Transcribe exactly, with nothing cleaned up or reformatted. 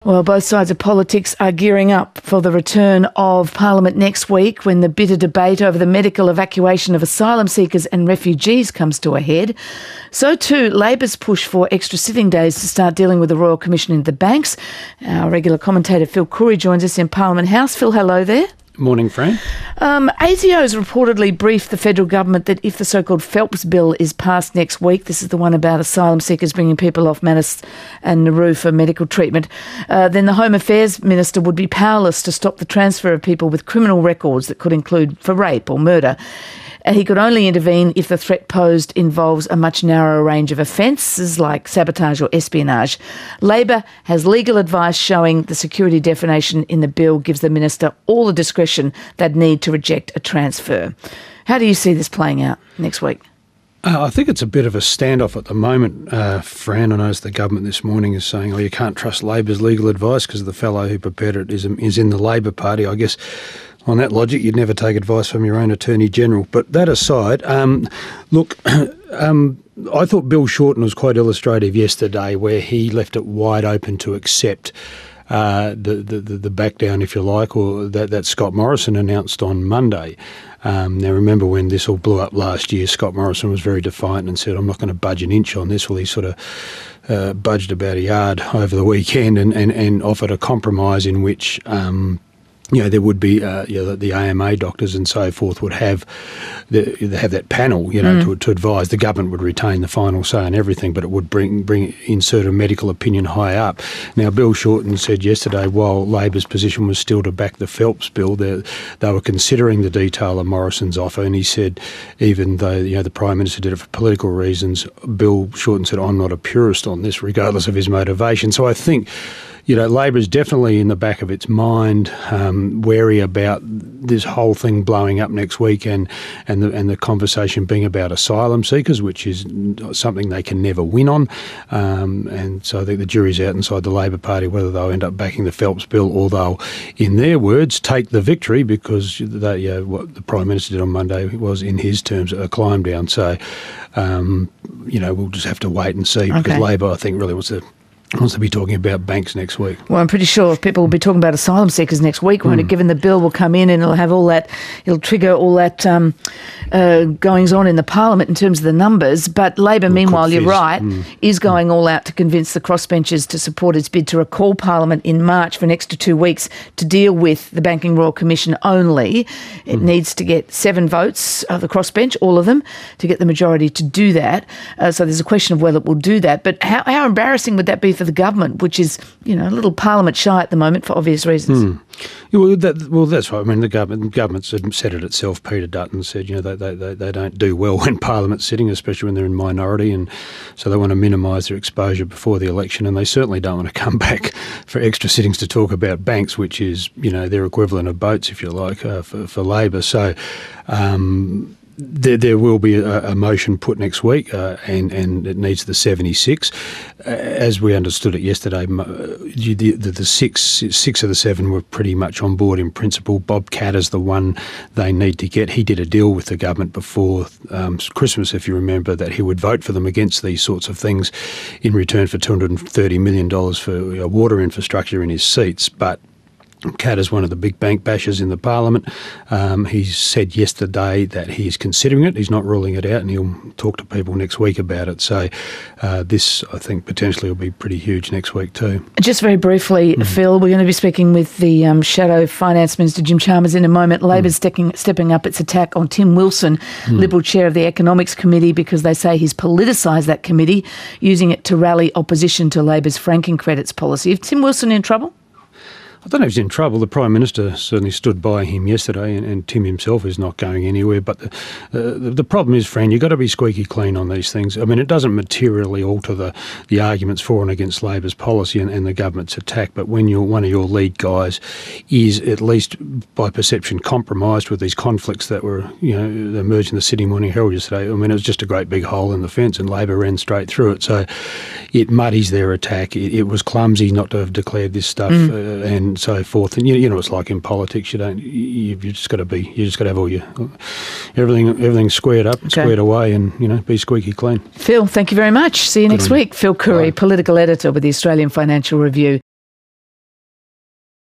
Well, both sides of politics are gearing up for the return of Parliament next week when the bitter debate over the medical evacuation of asylum seekers and refugees comes to a head. So too, Labor's push for extra sitting days to start dealing with the Royal Commission into the banks. Our regular commentator Phil Curry joins us in Parliament House. Phil, hello there. Morning, Fran. Um, A S I O has reportedly briefed the federal government that if the so-called Phelps Bill is passed next week, this is the one about asylum seekers bringing people off Manus and Nauru for medical treatment, uh, then the Home Affairs Minister would be powerless to stop the transfer of people with criminal records that could include for rape or murder. And he could only intervene if the threat posed involves a much narrower range of offences like sabotage or espionage. Labor has legal advice showing the security definition in the bill gives the minister all the discretion they'd need to reject a transfer. How do you see this playing out next week? Uh, I think it's a bit of a standoff at the moment, uh, Fran. I noticed the government this morning is saying, oh, you can't trust Labor's legal advice because the fellow who prepared it is, is in the Labor Party. I guess on that logic, you'd never take advice from your own Attorney General. But that aside, um, look, um, I thought Bill Shorten was quite illustrative yesterday where he left it wide open to accept uh, the, the, the back down, if you like, or that, that Scott Morrison announced on Monday. Um, now, remember when this all blew up last year, Scott Morrison was very defiant and said, I'm not going to budge an inch on this. Well, he sort of uh, budged about a yard over the weekend and, and, and offered a compromise in which um, you know, there would be uh, you know, the A M A doctors and so forth would have the, have that panel, you know, mm. to, to advise. The government would retain the final say on everything, but it would bring bring insert a medical opinion high up. Now, Bill Shorten said yesterday, while Labor's position was still to back the Phelps Bill, they, they were considering the detail of Morrison's offer, and he said, even though you know the Prime Minister did it for political reasons, Bill Shorten said, I'm not a purist on this, regardless of his motivation. So I think, you know, Labor is definitely in the back of its mind, um, wary about this whole thing blowing up next week and and the, and the conversation being about asylum seekers, which is something they can never win on. Um, and so I think the jury's out inside the Labor Party whether they'll end up backing the Phelps Bill or they'll, in their words, take the victory because they, you know, what the Prime Minister did on Monday was, in his terms, a climb down. So, um, you know, we'll just have to wait and see because okay. Labor, I think, really wants to wants to be talking about banks next week. Well, I'm pretty sure people will be talking about asylum seekers next week, won't mm. it? Given the bill will come in and it'll have all that, it'll trigger all that um, uh, goings on in the Parliament in terms of the numbers. But Labor, well, meanwhile, you're right, mm. is going mm. all out to convince the crossbenchers to support its bid to recall Parliament in March for an extra two weeks to deal with the Banking Royal Commission only. It mm. needs to get seven votes of the crossbench, all of them, to get the majority to do that. Uh, so there's a question of whether it will do that. But how, how embarrassing would that be for the government, which is, you know, a little Parliament shy at the moment for obvious reasons? Mm. Yeah, well, that, well, that's right. I mean, the government, the government's said it itself. Peter Dutton said, you know, they, they, they, they don't do well when Parliament's sitting, especially when they're in minority, and so they want to minimise their exposure before the election, and they certainly don't want to come back for extra sittings to talk about banks, which is, you know, their equivalent of boats, if you like, uh, for, for Labor. So, um, There, there will be a, a motion put next week, uh, and, and it needs the seventy-six. Uh, as we understood it yesterday, the, the, the six six of the seven were pretty much on board in principle. Bob Katter's the one they need to get. He did a deal with the government before um, Christmas, if you remember, that he would vote for them against these sorts of things in return for two hundred thirty million dollars for uh, water infrastructure in his seats. But Katter's one of the big bank bashers in the Parliament. Um, he said yesterday that he is considering it. He's not ruling it out, and he'll talk to people next week about it. So uh, this, I think, potentially will be pretty huge next week too. Just very briefly, mm-hmm. Phil, we're going to be speaking with the um, Shadow Finance Minister, Jim Chalmers, in a moment. Labor's mm. stepping, stepping up its attack on Tim Wilson, mm. Liberal Chair of the Economics Committee, because they say he's politicised that committee, using it to rally opposition to Labor's franking credits policy. Is Tim Wilson in trouble? I don't know if he's in trouble. The Prime Minister certainly stood by him yesterday, and, and Tim himself is not going anywhere. But the, uh, the, the problem is, Fran, you've got to be squeaky clean on these things. I mean, it doesn't materially alter the, the arguments for and against Labor's policy and, and the government's attack. But when you're one of your lead guys is at least by perception compromised with these conflicts that were, you know, emerged in the Sydney Morning Herald yesterday, I mean, it was just a great big hole in the fence, and Labor ran straight through it. So it muddies their attack. It, it was clumsy not to have declared this stuff, mm. uh, and so forth. And you, you know, it's like in politics. You don't. You, you just got to be. You just got to have all your everything. Everything squared up, okay. squared away, and you know, be squeaky clean. Phil, thank you very much. See you Good next week. Phil Curry, Bye. Political editor with the Australian Financial Review.